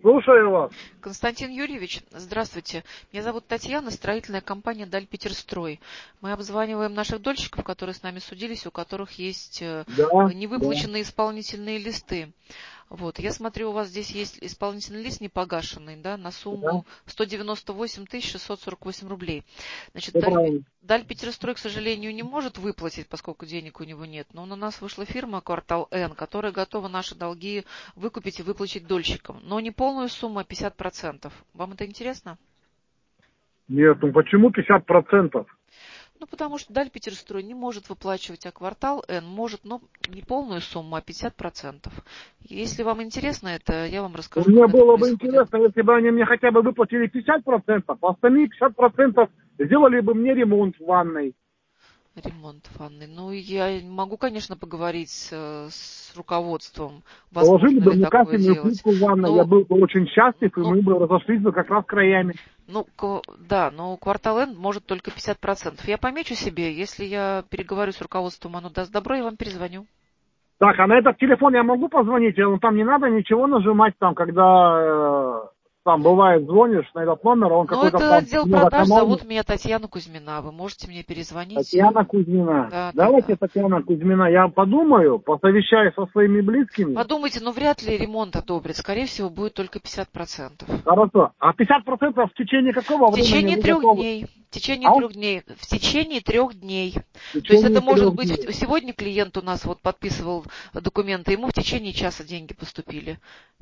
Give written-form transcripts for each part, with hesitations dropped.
Слушаю вас. Константин Юрьевич, здравствуйте. Меня зовут Татьяна, строительная компания «Дальпетерстрой». Мы обзваниваем наших дольщиков, которые с нами судились, у которых есть Да, невыплаченные исполнительные листы. Вот, я смотрю, у вас здесь есть исполнительный лист непогашенный, да, на да, сумму 198 648 рублей. Значит, все правильно. Дальпетерстрой, к сожалению, не может выплатить, поскольку денег у него нет. Но на нас вышла фирма «Квартал Н», которая готова наши долги выкупить и выплатить дольщикам. Но не полную сумму, а 50%. Вам это интересно? Нет, ну почему 50%? Ну, потому что Дальпетерстрой не может выплачивать, а «Квартал Н» может, но не полную сумму, а 50%. Если вам интересно это, я вам расскажу, Мне как это было бы происходит. интересно, если бы они мне хотя бы выплатили 50%, а остальные 50% сделали бы мне ремонт в ванной. Ремонт ванной. Ну, я могу, конечно, поговорить с руководством, Положили возможно бы ли мне такое кафельную делать. плитку в ванной, я Ну, был бы очень счастлив, и ну, мы бы разошлись бы как раз краями. да, но «Квартал Н» может только 50%. Я помечу себе, если я переговорю с руководством, оно даст добро, я вам перезвоню. Так, а на этот телефон я могу позвонить? Ну, там не надо ничего нажимать, там, когда там бывает звонишь на этот номер, он Ну, какой-то это там отдел продаж, многоканальный. зовут меня Татьяна Кузьмина. Вы можете мне перезвонить. Татьяна Кузьмина. Да, да, Давайте, да. Татьяна Кузьмина, я подумаю, посовещаюсь со своими близкими. Подумайте, но вряд ли ремонт одобрят. Скорее всего, будет только 50%. Хорошо. А 50% в течение какого В времени течение вы 3 готовы? дней. В течение А? 3 дней. В течение 3 дней. В То есть это течение может 3 быть дней. сегодня клиент у нас вот подписывал документы, ему в течение часа деньги поступили.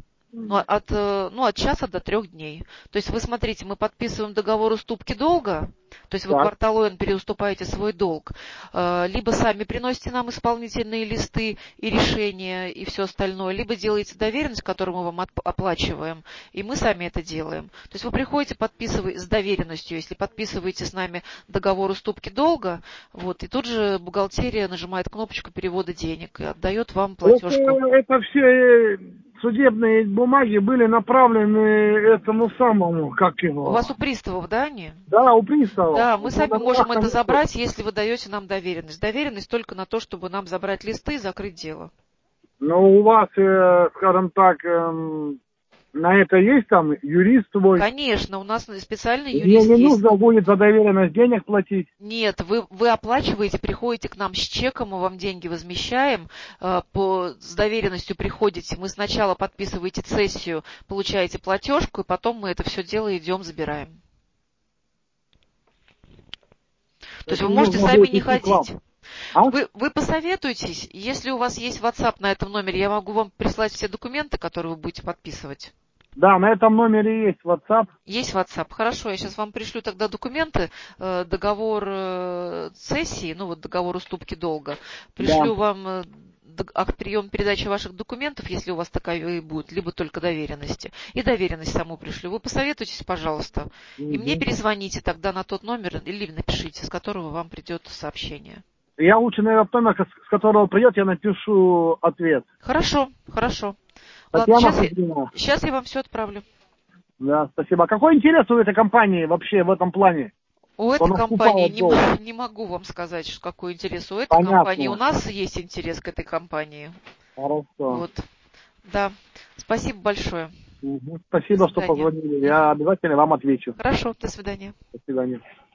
От часа до 3 дней. То есть вы смотрите, мы подписываем договор уступки долга, то есть вы Так. «Кварталу Н» переуступаете свой долг, либо сами приносите нам исполнительные листы и решения и все остальное, либо делаете доверенность, которую мы вам оплачиваем, и мы сами это делаем. То есть вы приходите, подписываете с доверенностью, если подписываете с нами договор уступки долга, вот, и тут же бухгалтерия нажимает кнопочку перевода денег и отдает вам платежку. Это все судебные бумаги были направлены этому самому, как У вас его. у приставов, да, они? Да, у приставов. Да, мы Вот сами на можем руках это там всё. забрать, если вы даете нам доверенность. Доверенность только на то, чтобы нам забрать листы и закрыть дело. Но у вас, скажем так, на это есть там юрист свой. Конечно, у нас специальный И мне юрист не есть. нужно будет за доверенность денег платить. Нет, вы оплачиваете, приходите к нам с чеком, мы вам деньги возмещаем, с доверенностью приходите, мы сначала подписываете цессию, получаете платежку, и потом мы это все дело идем, забираем. То То есть есть вы не можете нужно сами будет не идти к вам. ходить. А? Вы посоветуйтесь, если у вас есть WhatsApp на этом номере, я могу вам прислать все документы, которые вы будете подписывать. Да, на этом номере есть WhatsApp. Есть WhatsApp. Хорошо, я сейчас вам пришлю тогда документы, договор цессии, ну вот договор уступки долга. Да. Пришлю вам акт приема передачи ваших документов, если у вас такая будет, либо только доверенности. И доверенность саму пришлю. Вы посоветуйтесь, пожалуйста. И мне Мгм. перезвоните тогда на тот номер или напишите, с которого вам придет сообщение. Я лучше на этот номер, с которого придет, я напишу ответ. Хорошо, хорошо. Ладно, Татьяна Кузьмина. сейчас я вам все отправлю. Да, спасибо. А какой интерес у этой компании вообще в этом плане? У Что этой компании наступает долг? не могу вам сказать, какой интерес у этой компании. У Понятно. нас есть интерес к этой компании. Хорошо. Вот. Да. Спасибо большое. Мгм. До Спасибо, что свидания. позвонили. Я Мгм. обязательно вам отвечу. Хорошо, до свидания. До свидания.